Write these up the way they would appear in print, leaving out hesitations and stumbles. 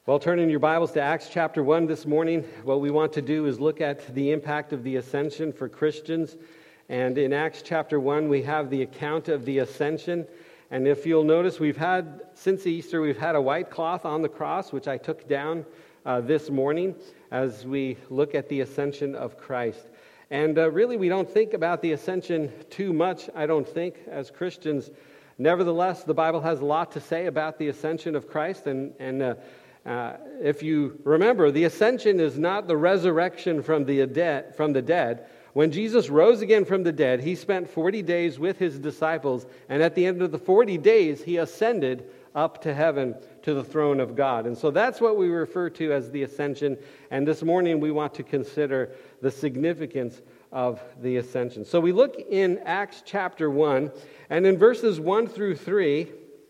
Well, turn in your Bibles to Acts chapter 1 this morning. What we want to do is look at the impact of the ascension for Christians. And in Acts chapter 1, we have the account of the ascension. And if you'll notice, since Easter, we've had a white cloth on the cross, which I took down this morning as we look at the ascension of Christ. And really, we don't think about the ascension too much, I don't think, as Christians. Nevertheless, the Bible has a lot to say about the ascension of Christ. If you remember, the ascension is not the resurrection from the dead. When Jesus rose again from the dead, he spent 40 days with his disciples, and at the end of the 40 days, he ascended up to heaven to the throne of God. And so that's what we refer to as the ascension, and this morning we want to consider the significance of the ascension. So we look in Acts chapter 1, and in verses 1 through 3,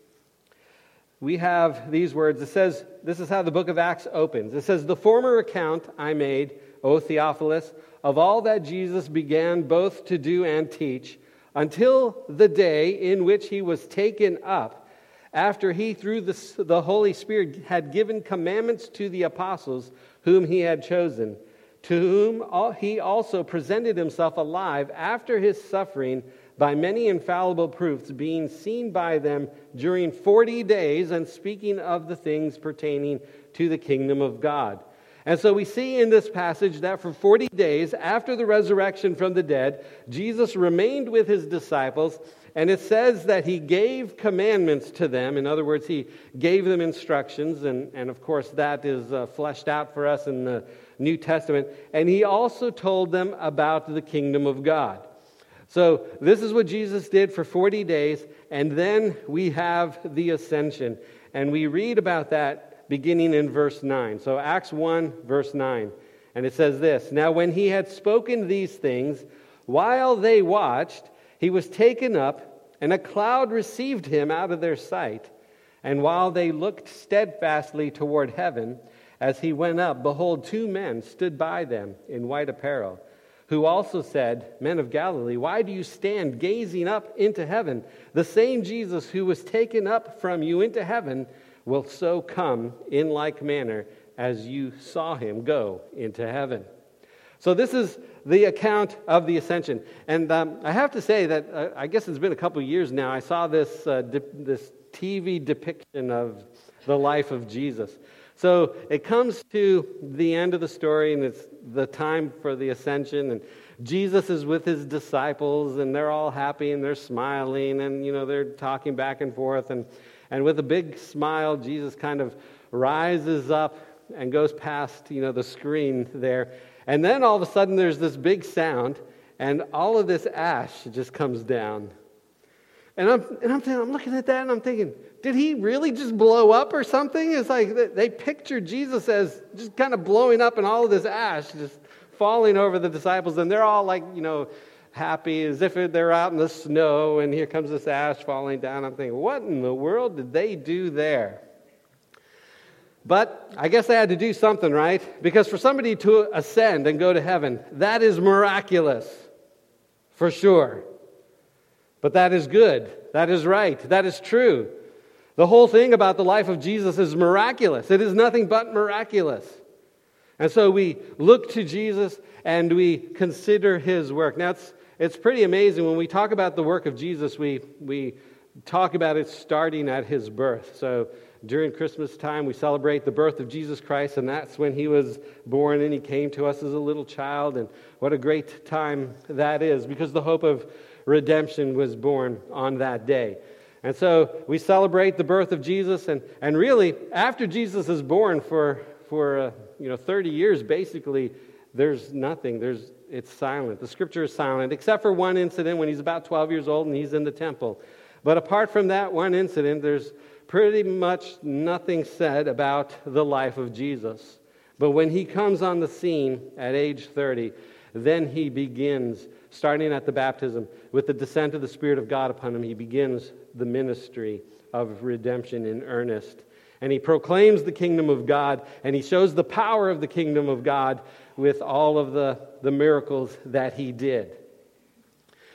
we have these words. It says, this is how the book of Acts opens. It says, "The former account I made, O Theophilus, of all that Jesus began both to do and teach, until the day in which he was taken up, after he through the Holy Spirit had given commandments to the apostles whom he had chosen, to whom he also presented himself alive after his suffering by many infallible proofs, being seen by them during 40 days, and speaking of the things pertaining to the kingdom of God." And so we see in this passage that for 40 days after the resurrection from the dead, Jesus remained with his disciples, and it says that he gave commandments to them. In other words, he gave them instructions, and of course that is fleshed out for us in the New Testament. And he also told them about the kingdom of God. So this is what Jesus did for 40 days, and then we have the ascension. And we read about that beginning in verse 9. So Acts 1, verse 9. And it says this, "Now when he had spoken these things, while they watched, he was taken up, and a cloud received him out of their sight. And while they looked steadfastly toward heaven, as he went up, behold, two men stood by them in white apparel, who also said, 'Men of Galilee, why do you stand gazing up into heaven? The same Jesus who was taken up from you into heaven will so come in like manner as you saw him go into heaven.'" So this is the account of the ascension. And I have to say that I guess it's been a couple of years now. I saw this TV depiction of the life of Jesus. So it comes to the end of the story, and it's the time for the ascension, and Jesus is with his disciples, and they're all happy, and they're smiling, and they're talking back and forth, and with a big smile, Jesus kind of rises up and goes past the screen there, and then all of a sudden there's this big sound, and all of this ash just comes down. And I'm looking at that and I'm thinking, did he really just blow up or something? It's like they pictured Jesus as just kind of blowing up and all of this ash just falling over the disciples. And they're all like, happy as if they're out in the snow. And here comes this ash falling down. I'm thinking, what in the world did they do there? But I guess they had to do something, right? Because for somebody to ascend and go to heaven, that is miraculous, for sure. But that is good. That is right. That is true. The whole thing about the life of Jesus is miraculous. It is nothing but miraculous. And so we look to Jesus and we consider his work. Now, it's pretty amazing. When we talk about the work of Jesus, we talk about it starting at his birth. So during Christmas time, we celebrate the birth of Jesus Christ, and that's when he was born, and he came to us as a little child. And what a great time that is, because the hope of redemption was born on that day. And so we celebrate the birth of Jesus, and really, after Jesus is born for 30 years, basically, there's nothing. It's silent. The scripture is silent, except for one incident when he's about 12 years old and he's in the temple. But apart from that one incident, there's pretty much nothing said about the life of Jesus. But when he comes on the scene at age 30, then he begins, starting at the baptism, with the descent of the Spirit of God upon him, he begins the ministry of redemption in earnest. And he proclaims the kingdom of God, and he shows the power of the kingdom of God with all of the miracles that he did.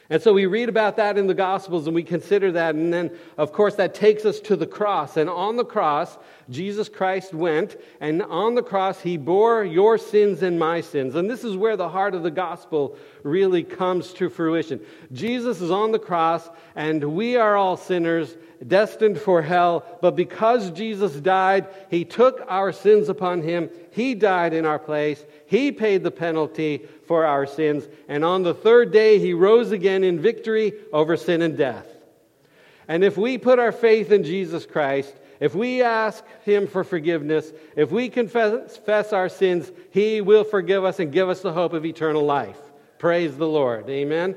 And so we read about that in the Gospels and we consider that. And then, of course, that takes us to the cross. And on the cross, Jesus Christ went. And on the cross, he bore your sins and my sins. And this is where the heart of the gospel really comes to fruition. Jesus is on the cross, and we are all sinners, destined for hell. But because Jesus died, he took our sins upon him. He died in our place. He paid the penalty for our sins. And on the third day, he rose again in victory over sin and death. And if we put our faith in Jesus Christ, if we ask him for forgiveness, if we confess our sins, he will forgive us and give us the hope of eternal life. Praise the Lord. Amen.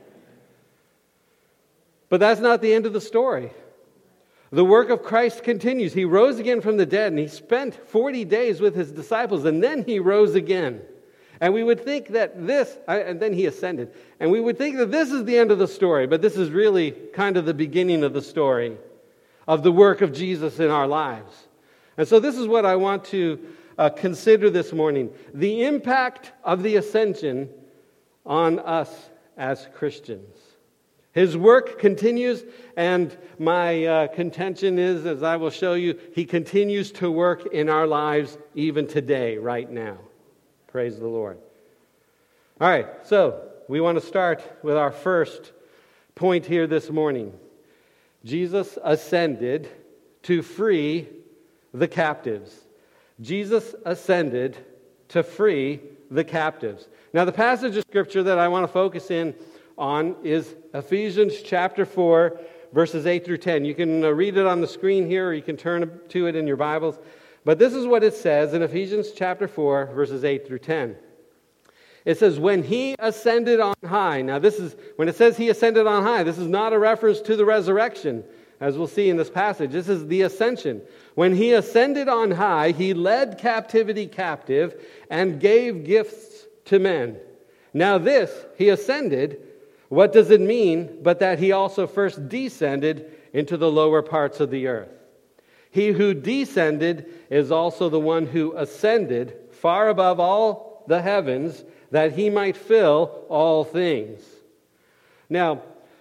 But that's not the end of the story. The work of Christ continues. He rose again from the dead, and he spent 40 days with his disciples, and then he rose again. And we would think that and then he ascended. And we would think that this is the end of the story, but this is really kind of the beginning of the story of the work of Jesus in our lives. And so this is what I want to consider this morning. The impact of the ascension on us as Christians. His work continues, and my contention is, as I will show you, he continues to work in our lives even today, right now. Praise the Lord. All right, so we want to start with our first point here this morning. Jesus ascended to free the captives. Jesus ascended to free the captives. Now, the passage of Scripture that I want to focus in on is Ephesians chapter 4, verses 8 through 10. You can read it on the screen here, or you can turn to it in your Bibles. But this is what it says in Ephesians chapter 4, verses 8 through 10. It says, when he ascended on high. Now, when it says he ascended on high, this is not a reference to the resurrection, as we'll see in this passage. This is the ascension. When he ascended on high, he led captivity captive and gave gifts to men. Now this, he ascended, what does it mean but that he also first descended into the lower parts of the earth? He who descended is also the one who ascended far above all the heavens, that he might fill all things. Now,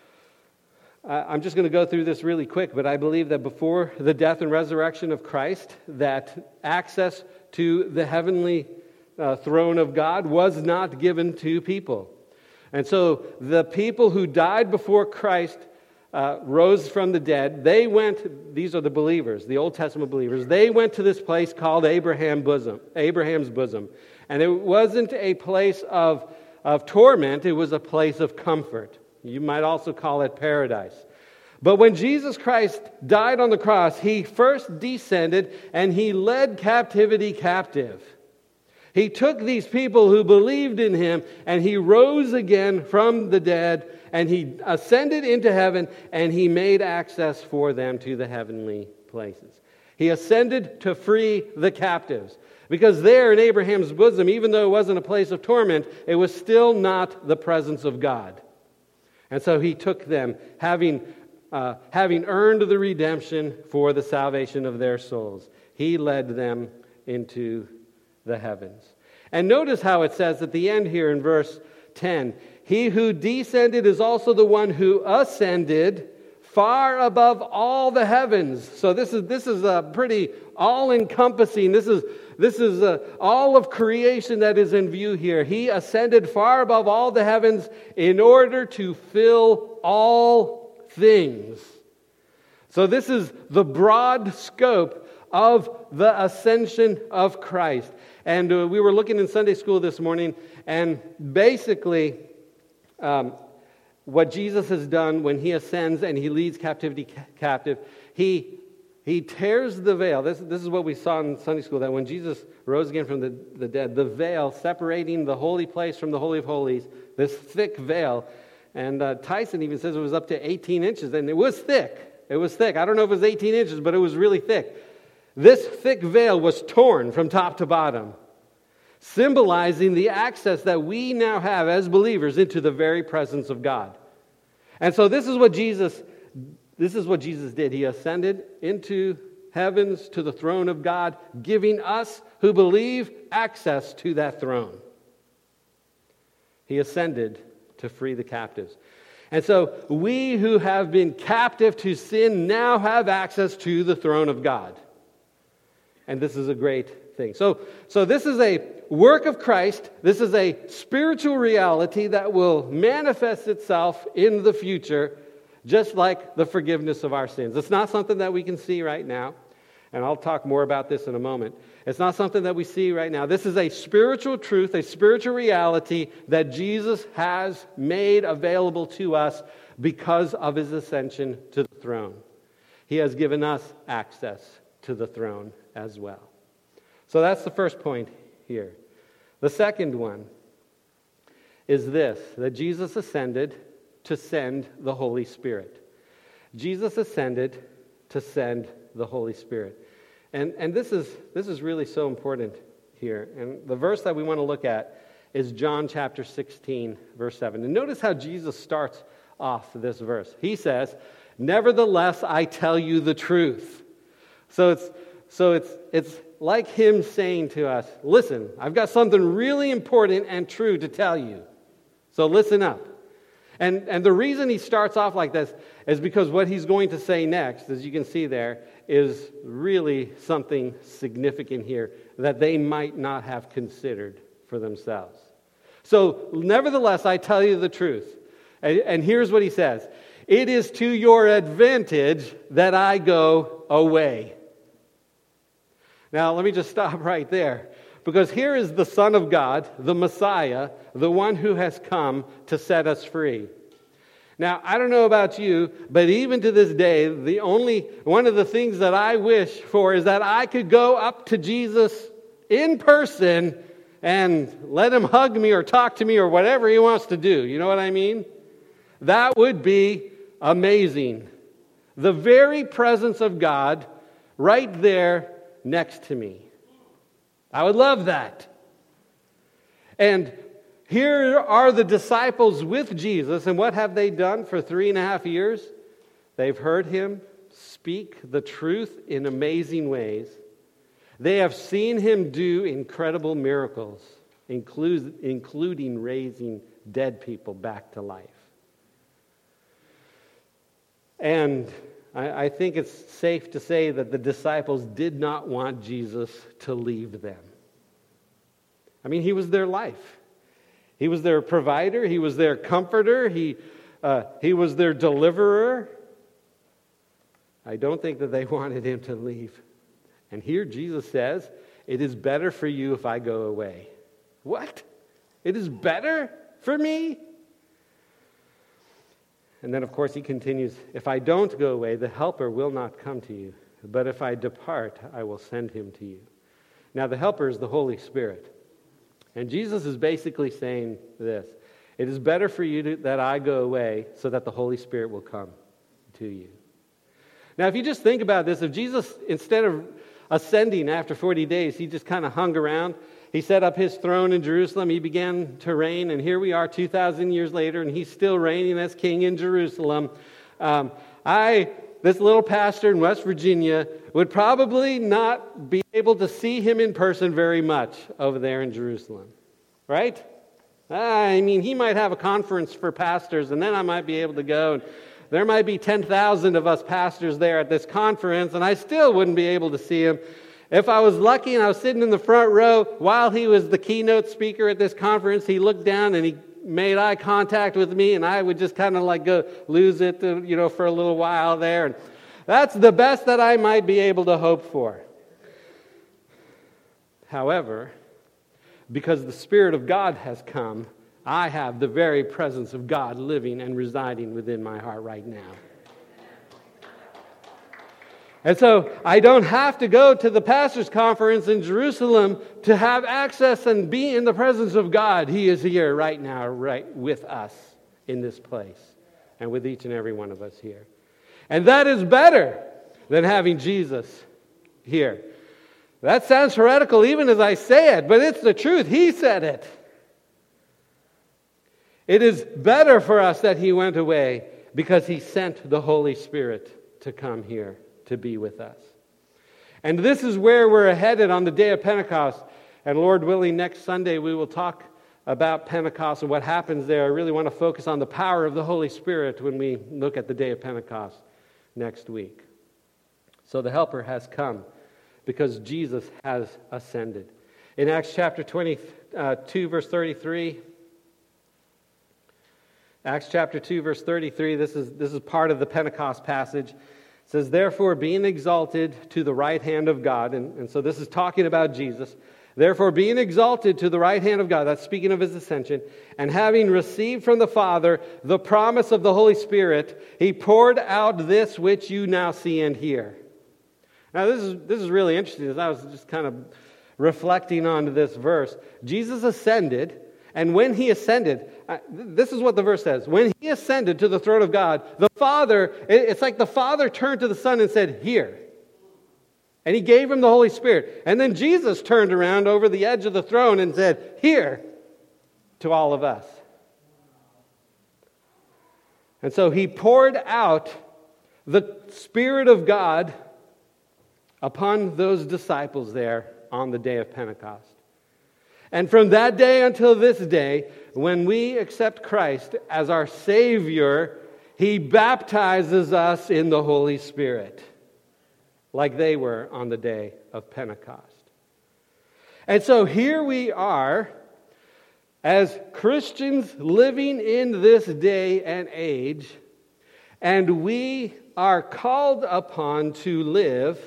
I'm just going to go through this really quick, but I believe that before the death and resurrection of Christ, that access to the heavenly throne of God was not given to people. And so the people who died before Christ rose from the dead, these are the believers, the Old Testament believers, they went to this place called Abraham's bosom. And it wasn't a place of torment, it was a place of comfort. You might also call it paradise. But when Jesus Christ died on the cross, he first descended and he led captivity captive. He took these people who believed in him and he rose again from the dead and he ascended into heaven and he made access for them to the heavenly places. He ascended to free the captives. Because there in Abraham's bosom, even though it wasn't a place of torment, it was still not the presence of God. And so he took them, having earned the redemption for the salvation of their souls. He led them into the heavens. And notice how it says at the end here in verse 10, he who descended is also the one who ascended far above all the heavens. So this is a pretty all-encompassing, this is all of creation that is in view here. He ascended far above all the heavens in order to fill all things. So this is the broad scope of the ascension of Christ. And we were looking in Sunday school this morning, and basically what Jesus has done when he ascends and he leads captivity captive, he tears the veil. This is what we saw in Sunday school, that when Jesus rose again from the dead, the veil separating the holy place from the Holy of Holies, this thick veil, and Tyson even says it was up to 18 inches, and it was thick. It was thick. I don't know if it was 18 inches, but it was really thick. This thick veil was torn from top to bottom, symbolizing the access that we now have as believers into the very presence of God. And so this is what Jesus did. He ascended into heavens to the throne of God, giving us who believe access to that throne. He ascended to free the captives. And so we who have been captive to sin now have access to the throne of God. And this is a great thing. So this is a work of Christ. This is a spiritual reality that will manifest itself in the future, just like the forgiveness of our sins. It's not something that we can see right now. And I'll talk more about this in a moment. It's not something that we see right now. This is a spiritual truth, a spiritual reality that Jesus has made available to us because of his ascension to the throne. He has given us access to the throne as well. So that's the first point here. The second one is this, that Jesus ascended to send the Holy Spirit. Jesus ascended to send the Holy Spirit. And this is really so important here. And the verse that we want to look at is John chapter 16, verse 7. And notice how Jesus starts off this verse. He says, "Nevertheless, I tell you the truth." So it's like him saying to us, listen, I've got something really important and true to tell you. So listen up. And the reason he starts off like this is because what he's going to say next, as you can see there, is really something significant here that they might not have considered for themselves. So, nevertheless, I tell you the truth. And here's what he says. It is to your advantage that I go away. Now, let me just stop right there. Because here is the Son of God, the Messiah, the one who has come to set us free. Now, I don't know about you, but even to this day, one of the things that I wish for is that I could go up to Jesus in person and let him hug me or talk to me or whatever he wants to do. You know what I mean? That would be amazing. The very presence of God right there next to me. I would love that. And here are the disciples with Jesus, and what have they done for 3.5 years? They've heard him speak the truth in amazing ways. They have seen him do incredible miracles, including raising dead people back to life. And I think it's safe to say that the disciples did not want Jesus to leave them. I mean, he was their life. He was their provider. He was their comforter. He was their deliverer. I don't think that they wanted him to leave. And here Jesus says, it is better for you if I go away. What? It is better for me? And then, of course, he continues, if I don't go away, the Helper will not come to you. But if I depart, I will send him to you. Now, the Helper is the Holy Spirit. And Jesus is basically saying this. It is better for you that I go away so that the Holy Spirit will come to you. Now, if you just think about this, if Jesus, instead of ascending after 40 days, he just kind of hung around. He set up his throne in Jerusalem. He began to reign. And here we are 2,000 years later, and he's still reigning as king in Jerusalem. This little pastor in West Virginia would probably not be able to see him in person very much over there in Jerusalem. Right? I mean, he might have a conference for pastors, and then I might be able to go. And there might be 10,000 of us pastors there at this conference, and I still wouldn't be able to see him. If I was lucky and I was sitting in the front row while he was the keynote speaker at this conference, he looked down and he made eye contact with me, and I would just kind of like go lose it, for a little while there. And that's the best that I might be able to hope for. However, because the Spirit of God has come, I have the very presence of God living and residing within my heart right now. And so I don't have to go to the pastor's conference in Jerusalem to have access and be in the presence of God. He is here right now, right with us in this place and with each and every one of us here. And that is better than having Jesus here. That sounds heretical even as I say it, but it's the truth. He said it. It is better for us that he went away because he sent the Holy Spirit to come here to be with us. And this is where we're headed on the day of Pentecost. And Lord willing, next Sunday we will talk about Pentecost and what happens there, I really want to focus on the power of the Holy Spirit when we look at the day of Pentecost next week. So the Helper has come because Jesus has ascended. In Acts chapter 22, verse 33, Acts chapter 2, verse 33, this is part of the Pentecost passage. It says, therefore, being exalted to the right hand of God, and so this is talking about Jesus. Therefore, being exalted to the right hand of God, that's speaking of his ascension, and having received from the Father the promise of the Holy Spirit, he poured out this which you now see and hear. Now, this is really interesting, as I was just kind of reflecting on this verse. Jesus ascended, and when he ascended, this is what the verse says. When he ascended to the throne of God, the Father, it's like the Father turned to the Son and said, here. And he gave him the Holy Spirit. And then Jesus turned around over the edge of the throne and said, here, to all of us. And so he poured out the Spirit of God upon those disciples there on the day of Pentecost. And from that day until this day, when we accept Christ as our Savior, he baptizes us in the Holy Spirit, like they were on the day of Pentecost. And so here we are, as Christians living in this day and age, and we are called upon to live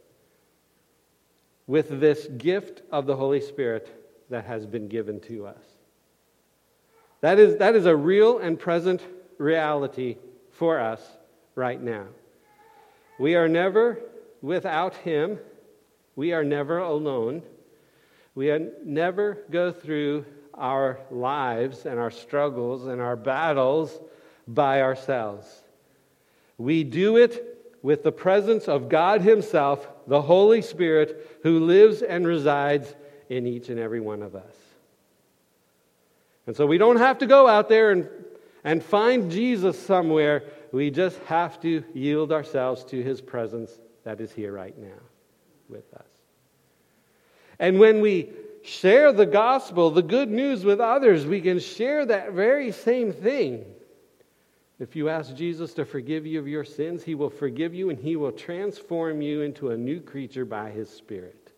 with this gift of the Holy Spirit that has been given to us. That is a real and present reality for us right now. We are never without him. We are never alone. We never go through our lives and our struggles and our battles by ourselves. We do it with the presence of God himself, the Holy Spirit, who lives and resides in each and every one of us. And so we don't have to go out there and find Jesus somewhere. We just have to yield ourselves to his presence that is here right now with us. And when we share the gospel, the good news with others, we can share that very same thing. If you ask Jesus to forgive you of your sins, he will forgive you and he will transform you into a new creature by his Spirit.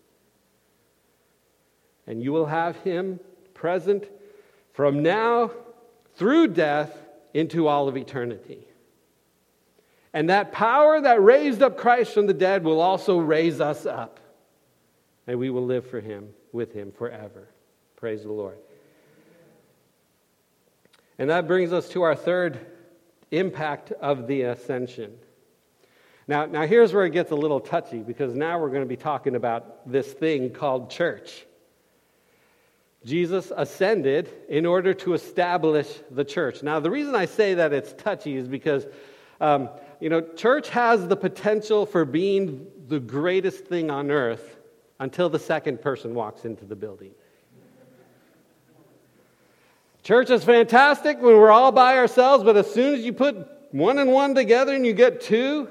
And you will have him present from now through death into all of eternity. And that power that raised up Christ from the dead will also raise us up. And we will live for him, with him forever. Praise the Lord. And that brings us to our third impact of the ascension. Now here's where it gets a little touchy, because now we're going to be talking about this thing called church. Jesus ascended in order to establish the church. Now, the reason I say that it's touchy is because, church has the potential for being the greatest thing on earth until the second person walks into the building. Church is fantastic when we're all by ourselves, but as soon as you put one and one together and you get two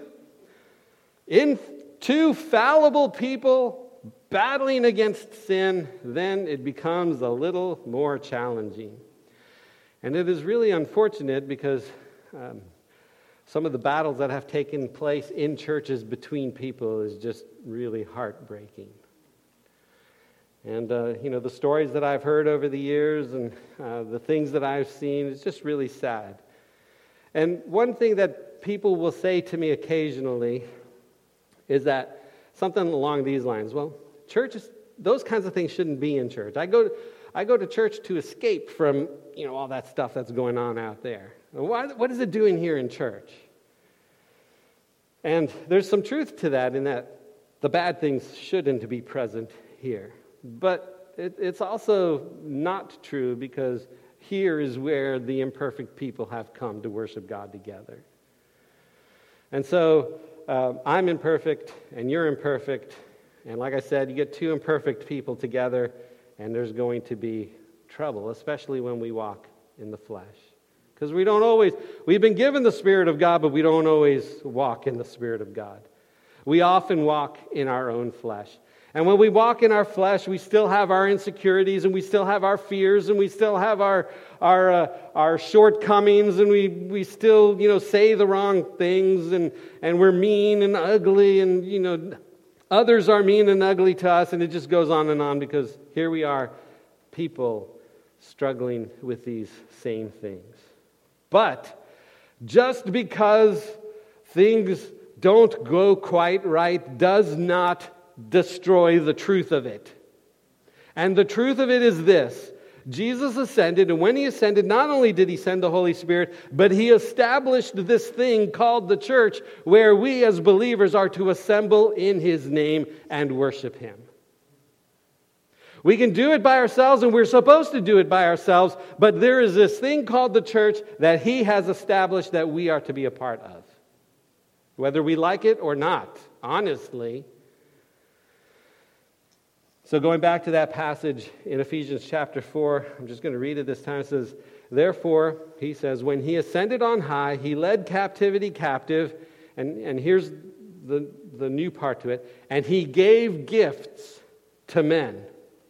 fallible people battling against sin, then it becomes a little more challenging. And it is really unfortunate because some of the battles that have taken place in churches between people is just really heartbreaking. And, the stories that I've heard over the years and the things that I've seen, it's just really sad. And one thing that people will say to me occasionally is that something along these lines, well, churches, those kinds of things shouldn't be in church. I go to church to escape from, all that stuff that's going on out there. What is it doing here in church? And there's some truth to that in that the bad things shouldn't be present here. But it's also not true, because here is where the imperfect people have come to worship God together. And so I'm imperfect and you're imperfect. And like I said, you get two imperfect people together and there's going to be trouble, especially when we walk in the flesh. Because we've been given the Spirit of God, but we don't always walk in the Spirit of God. We often walk in our own flesh. And when we walk in our flesh, we still have our insecurities, and we still have our fears, and we still have our shortcomings, and we still, say the wrong things, and we're mean and ugly, and, others are mean and ugly to us, and it just goes on because here we are, people struggling with these same things. But just because things don't go quite right does not destroy the truth of it. And the truth of it is this: Jesus ascended, and when he ascended, not only did he send the Holy Spirit, but he established this thing called the church, where we as believers are to assemble in his name and worship him. We can do it by ourselves, and we're supposed to do it by ourselves, but there is this thing called the church that he has established that we are to be a part of. Whether we like it or not, honestly. So going back to that passage in Ephesians chapter 4, I'm just going to read it this time. It says, therefore, he says, when he ascended on high, he led captivity captive, and here's the new part to it, and he gave gifts to men.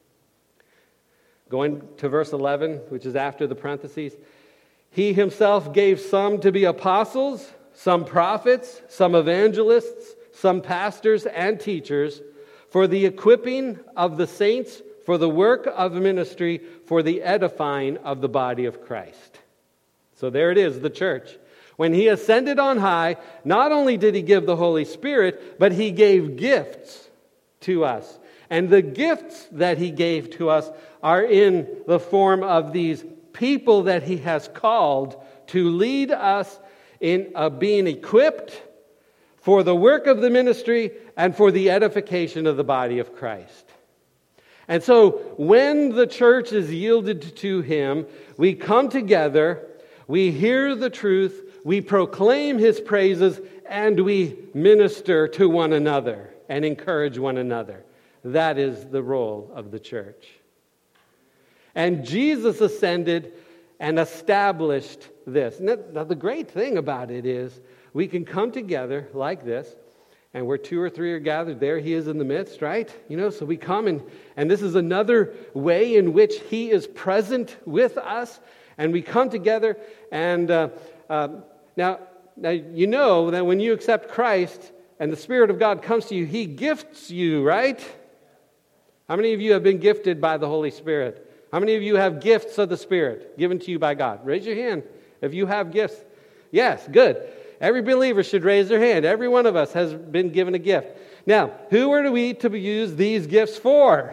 Going to verse 11, which is after the parentheses, he himself gave some to be apostles, some prophets, some evangelists, some pastors and teachers, for the equipping of the saints, for the work of ministry, for the edifying of the body of Christ. So there it is, the church. When he ascended on high, not only did he give the Holy Spirit, but he gave gifts to us. And the gifts that he gave to us are in the form of these people that he has called to lead us in being equipped for the work of the ministry and for the edification of the body of Christ. And so when the church is yielded to him, we come together, we hear the truth, we proclaim his praises, and we minister to one another and encourage one another. That is the role of the church. And Jesus ascended and established this. Now, the great thing about it is we can come together like this, and where two or three are gathered, there he is in the midst, right? So we come, and this is another way in which he is present with us, and we come together, and now you know that when you accept Christ and the Spirit of God comes to you, he gifts you, right? How many of you have been gifted by the Holy Spirit? How many of you have gifts of the Spirit given to you by God? Raise your hand if you have gifts. Yes, good. Every believer should raise their hand. Every one of us has been given a gift. Now, who are we to use these gifts for?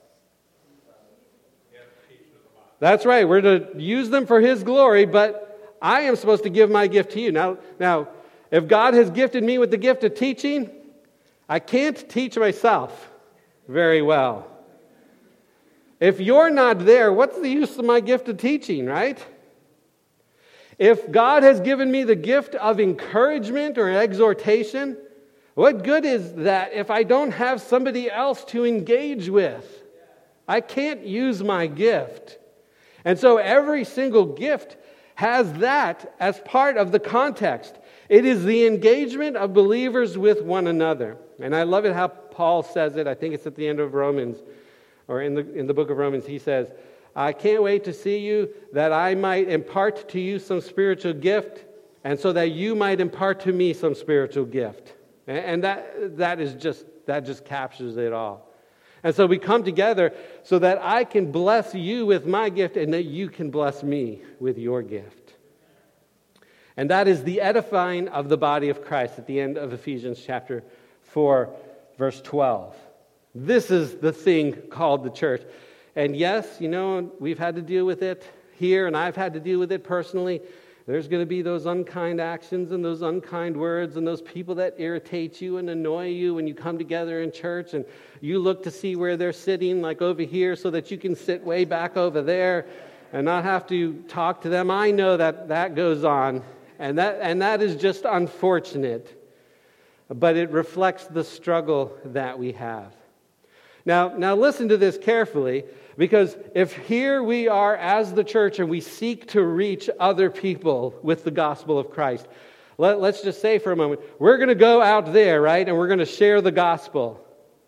That's right. We're to use them for his glory, but I am supposed to give my gift to you. Now, if God has gifted me with the gift of teaching, I can't teach myself very well. If you're not there, what's the use of my gift of teaching, right? If God has given me the gift of encouragement or exhortation, what good is that if I don't have somebody else to engage with? I can't use my gift. And so every single gift has that as part of the context. It is the engagement of believers with one another. And I love it how Paul says it. I think it's at the end of Romans, or in the book of Romans. He says, I can't wait to see you, that I might impart to you some spiritual gift, and so that you might impart to me some spiritual gift. And that just captures it all. And so we come together so that I can bless you with my gift and that you can bless me with your gift. And that is the edifying of the body of Christ at the end of Ephesians chapter 4, verse 12. This is the thing called the church. And yes, we've had to deal with it here, and I've had to deal with it personally. There's going to be those unkind actions and those unkind words and those people that irritate you and annoy you when you come together in church, and you look to see where they're sitting, like over here, so that you can sit way back over there and not have to talk to them. I know that goes on, and that is just unfortunate, but it reflects the struggle that we have. Now listen to this carefully, because if here we are as the church and we seek to reach other people with the gospel of Christ, let's just say for a moment, we're going to go out there, right, and we're going to share the gospel.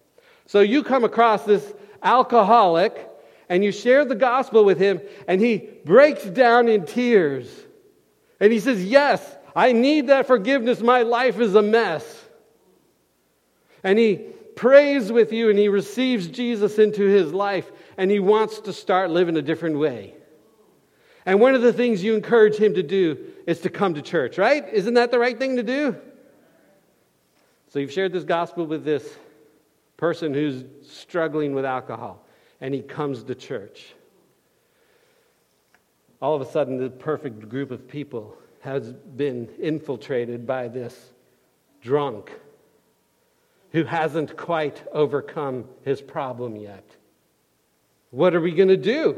So you come across this alcoholic and you share the gospel with him, and he breaks down in tears. And he says, yes, I need that forgiveness. My life is a mess. And he prays with you and he receives Jesus into his life, and he wants to start living a different way. And one of the things you encourage him to do is to come to church, right? Isn't that the right thing to do? So you've shared this gospel with this person who's struggling with alcohol, and he comes to church. All of a sudden, the perfect group of people has been infiltrated by this drunk who hasn't quite overcome his problem yet. What are we going to do?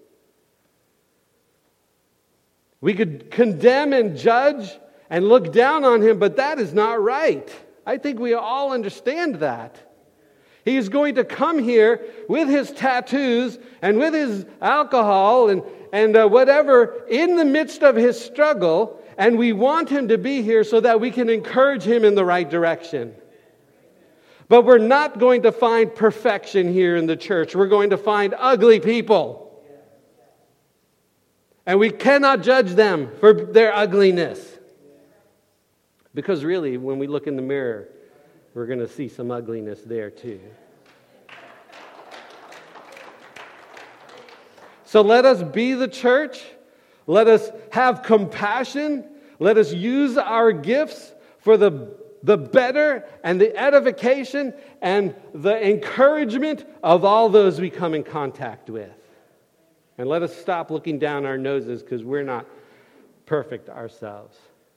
We could condemn and judge and look down on him, but that is not right. I think we all understand that. He's going to come here with his tattoos and with his alcohol and whatever in the midst of his struggle, and we want him to be here so that we can encourage him in the right direction. But we're not going to find perfection here in the church. We're going to find ugly people. And we cannot judge them for their ugliness. Because really, when we look in the mirror, we're going to see some ugliness there too. So let us be the church. Let us have compassion. Let us use our gifts for the better and the edification and the encouragement of all those we come in contact with. And let us stop looking down our noses because we're not perfect ourselves.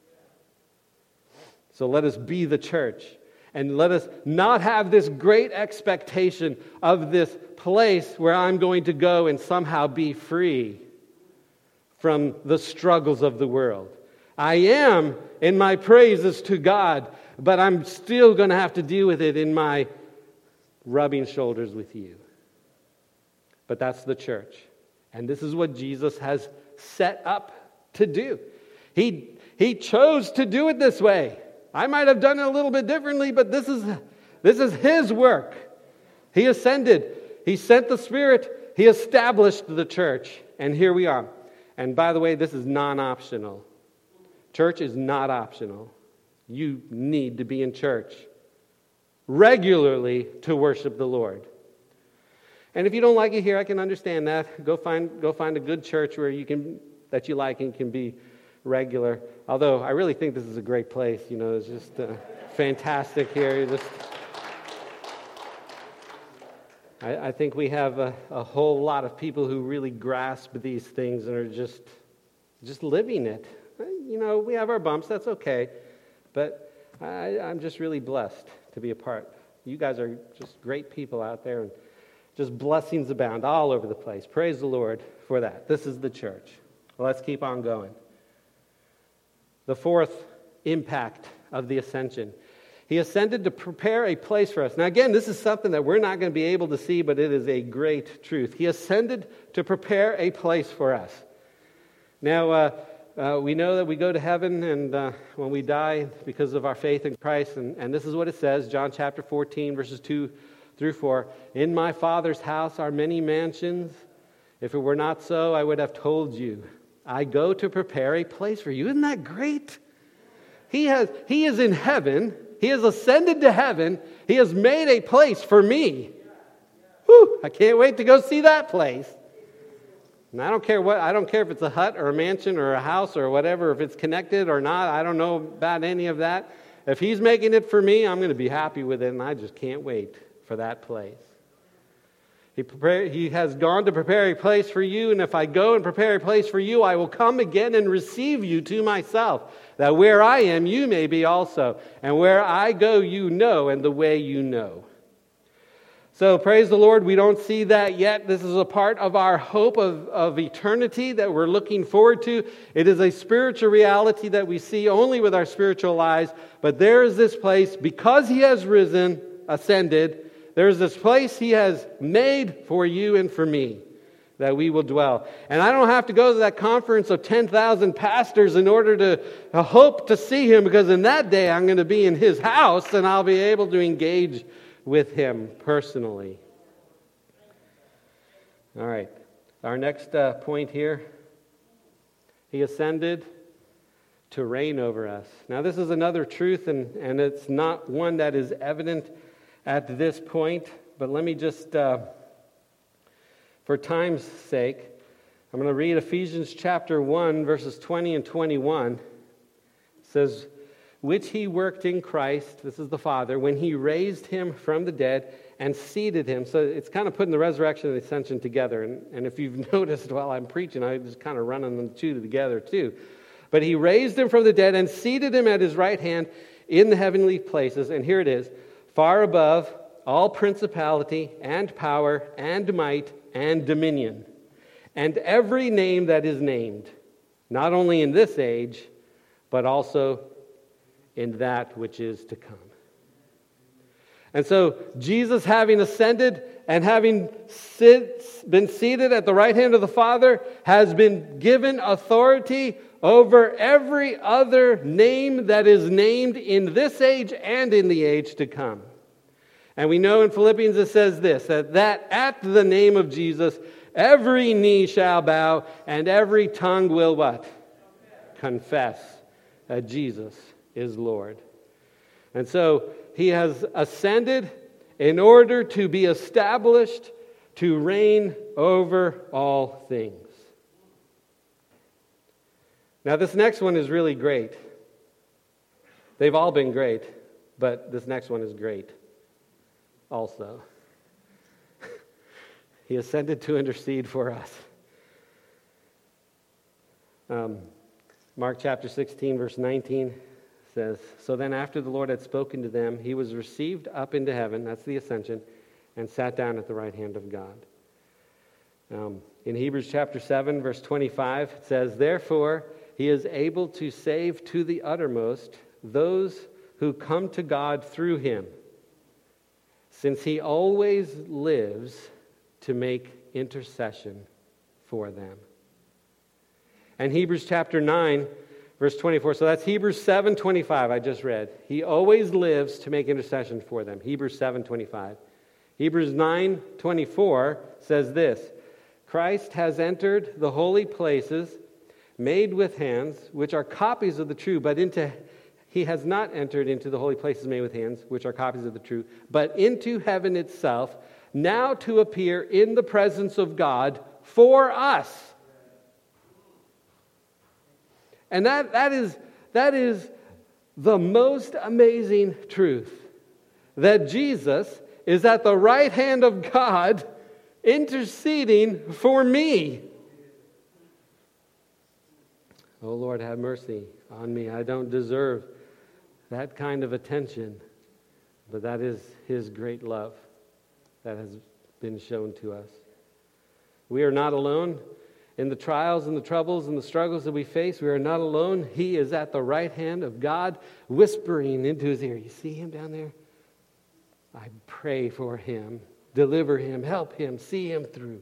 So let us be the church. And let us not have this great expectation of this place where I'm going to go and somehow be free from the struggles of the world. I am in my praises to God, but I'm still going to have to deal with it in my rubbing shoulders with you. But that's the church. And this is what Jesus has set up to do. He chose to do it this way. I might have done it a little bit differently, but this is his work. He ascended. He sent the Spirit. He established the church. And here we are. And by the way, this is non-optional. Church is not optional. You need to be in church regularly to worship the Lord. And if you don't like it here, I can understand that. Go find a good church where that you like and can be regular. Although I really think this is a great place. You know, it's just fantastic here. I think we have a whole lot of people who really grasp these things and are just living it. You know, we have our bumps. That's okay. But I'm just really blessed to be a part. You guys are just great people out there, and just blessings abound all over the place. Praise the Lord for that. This is the church. Well, let's keep on going. The fourth impact of the ascension. He ascended to prepare a place for us. Now again, this is something that we're not going to be able to see, but it is a great truth. He ascended to prepare a place for us. Now, we know that we go to heaven and when we die because of our faith in Christ. And this is what it says, John chapter 14, verses 2 through 4. In my Father's house are many mansions. If it were not so, I would have told you. I go to prepare a place for you. Isn't that great? He is in heaven. He has ascended to heaven. He has made a place for me. Whew, I can't wait to go see that place. And I don't care if it's a hut or a mansion or a house or whatever, if it's connected or not. I don't know about any of that. If he's making it for me, I'm going to be happy with it, and I just can't wait for that place. He has gone to prepare a place for you, and if I go and prepare a place for you, I will come again and receive you to myself, that where I am, you may be also, and where I go, you know, and the way you know. So praise the Lord, we don't see that yet. This is a part of our hope of eternity that we're looking forward to. It is a spiritual reality that we see only with our spiritual eyes, but there is this place, because he has risen, ascended, there's this place he has made for you and for me that we will dwell. And I don't have to go to that conference of 10,000 pastors in order to hope to see him, because in that day I'm going to be in his house and I'll be able to engage with him personally. All right. Our next point here, he ascended to reign over us. Now, this is another truth, and it's not one that is evident at this point, but let me just, for time's sake, I'm going to read Ephesians chapter 1, verses 20 and 21. It says, which he worked in Christ, this is the Father, when he raised him from the dead and seated him. So it's kind of putting the resurrection and the ascension together. And if you've noticed while I'm preaching, I just kind of running the two together too. But he raised him from the dead and seated him at his right hand in the heavenly places. And here it is, far above all principality and power and might and dominion, and every name that is named, not only in this age, but also in that which is to come. And so Jesus, having ascended and having been seated at the right hand of the Father, has been given authority over every other name that is named in this age and in the age to come. And we know in Philippians it says this, that at the name of Jesus, every knee shall bow and every tongue will what? Confess that Jesus is Lord. And so he has ascended in order to be established to reign over all things. Now this next one is really great. They've all been great, but this next one is great also. He ascended to intercede for us. Mark chapter 16, verse 19 says, so then after the Lord had spoken to them, he was received up into heaven, that's the ascension, and sat down at the right hand of God. In Hebrews chapter 7, verse 25, it says, therefore he is able to save to the uttermost those who come to God through him, since he always lives to make intercession for them. And Hebrews chapter 9, verse 24, so that's Hebrews 7:25 I just read. He always lives to make intercession for them. Hebrews 7:25. Hebrews 9:24 says this, Christ has entered the holy places made with hands, which are copies of the true, he has not entered into the holy places made with hands, which are copies of the true, but into heaven itself, now to appear in the presence of God for us. And that is the most amazing truth, that Jesus is at the right hand of God interceding for me. Oh Lord, have mercy on me. I don't deserve that kind of attention, but that is his great love that has been shown to us. We are not alone in the trials and the troubles and the struggles that we face. We are not alone. He is at the right hand of God, whispering into his ear. You see him down there? I pray for him, deliver him, help him, see him through.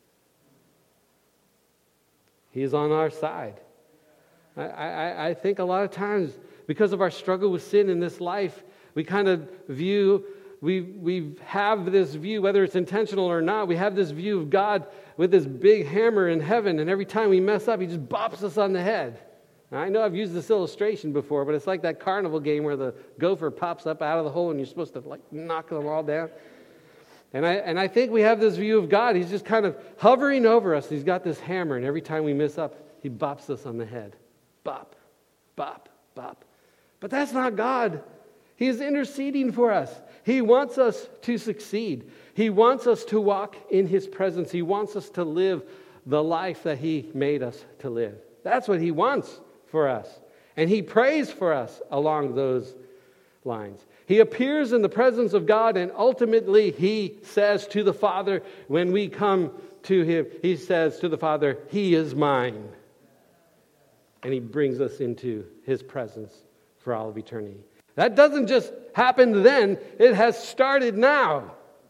He is on our side. I think a lot of times, because of our struggle with sin in this life, we kind of view, we have this view, whether it's intentional or not, we have this view of God with this big hammer in heaven, and every time we mess up, he just bops us on the head. Now, I know I've used this illustration before, but it's like that carnival game where the gopher pops up out of the hole and you're supposed to knock them all down. And I think we have this view of God. He's just kind of hovering over us. He's got this hammer, and every time we mess up, he bops us on the head. Bop, bop, bop. But that's not God. He is interceding for us. He wants us to succeed. He wants us to walk in his presence. He wants us to live the life that he made us to live. That's what he wants for us. And he prays for us along those lines. He appears in the presence of God, and ultimately he says to the Father, when we come to him, he says to the Father, he is mine. And he brings us into his presence for all of eternity. That doesn't just happen then, it has started now.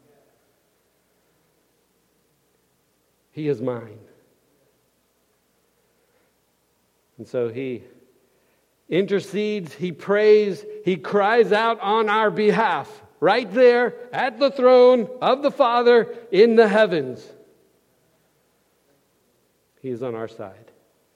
He is mine. And so he intercedes, he prays, he cries out on our behalf right there at the throne of the Father in the heavens. He is on our side.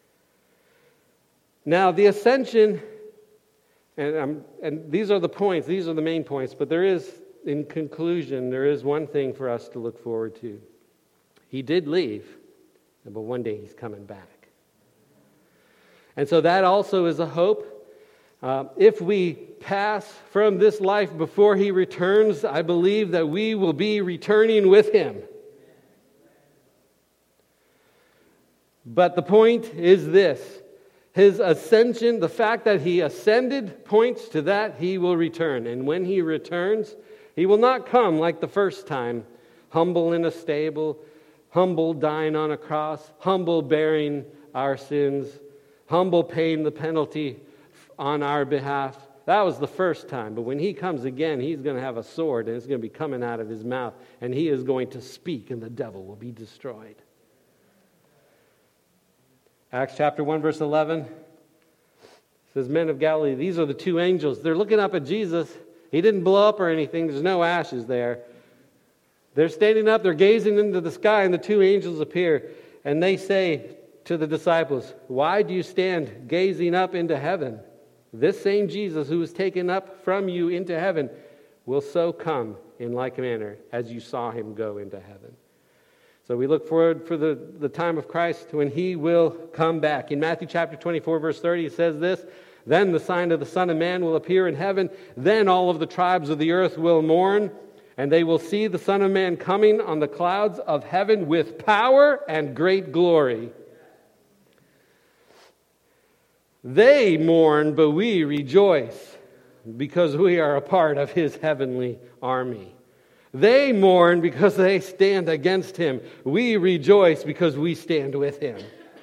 Now, the ascension, and these are the points, these are the main points, but there is, in conclusion, there is one thing for us to look forward to. He did leave, but one day he's coming back. And so that also is a hope. If we pass from this life before he returns, I believe that we will be returning with him. But the point is this. His ascension, the fact that he ascended, points to that he will return. And when he returns, he will not come like the first time, humble in a stable, humble dying on a cross, humble bearing our sins, humble paying the penalty on our behalf. That was the first time. But when he comes again, he's going to have a sword, and it's going to be coming out of his mouth, and he is going to speak, and the devil will be destroyed. Acts chapter 1, verse 11 says, Men of Galilee, these are the two angels. They're looking up at Jesus. He didn't blow up or anything. There's no ashes there. They're standing up. They're gazing into the sky, and the two angels appear. And they say to the disciples, Why do you stand gazing up into heaven? This same Jesus who was taken up from you into heaven will so come in like manner as you saw him go into heaven. So we look forward for the time of Christ when he will come back. In Matthew chapter 24, verse 30, it says this, Then the sign of the Son of Man will appear in heaven. Then all of the tribes of the earth will mourn, and they will see the Son of Man coming on the clouds of heaven with power and great glory. They mourn, but we rejoice because we are a part of his heavenly army. They mourn because they stand against him. We rejoice because we stand with him.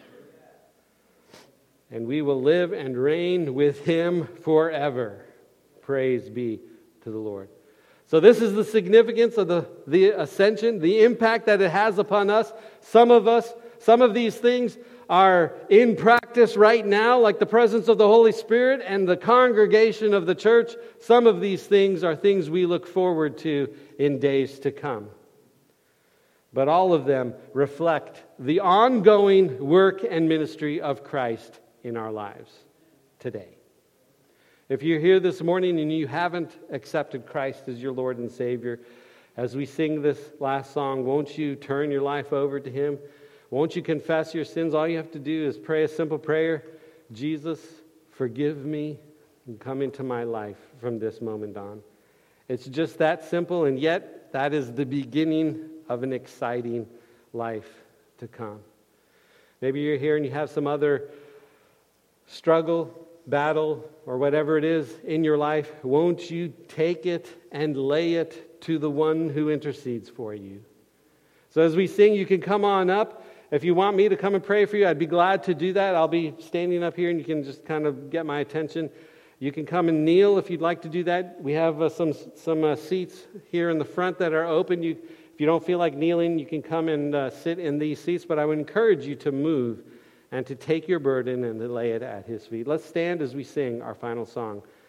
And we will live and reign with him forever. Praise be to the Lord. So this is the significance of the ascension, the impact that it has upon us. Some of these things are in practice right now, like the presence of the Holy Spirit and the congregation of the church. Some of these things are things we look forward to in days to come. But all of them reflect the ongoing work and ministry of Christ in our lives today. If you're here this morning and you haven't accepted Christ as your Lord and Savior, as we sing this last song, won't you turn your life over to him? Won't you confess your sins? All you have to do is pray a simple prayer. Jesus, forgive me and come into my life from this moment on. It's just that simple, and yet that is the beginning of an exciting life to come. Maybe you're here and you have some other struggle, battle, or whatever it is in your life. Won't you take it and lay it to the one who intercedes for you? So as we sing, you can come on up. If you want me to come and pray for you, I'd be glad to do that. I'll be standing up here and you can just kind of get my attention. You can come and kneel if you'd like to do that. We have some seats here in the front that are open. If you don't feel like kneeling, you can come and sit in these seats. But I would encourage you to move and to take your burden and to lay it at his feet. Let's stand as we sing our final song.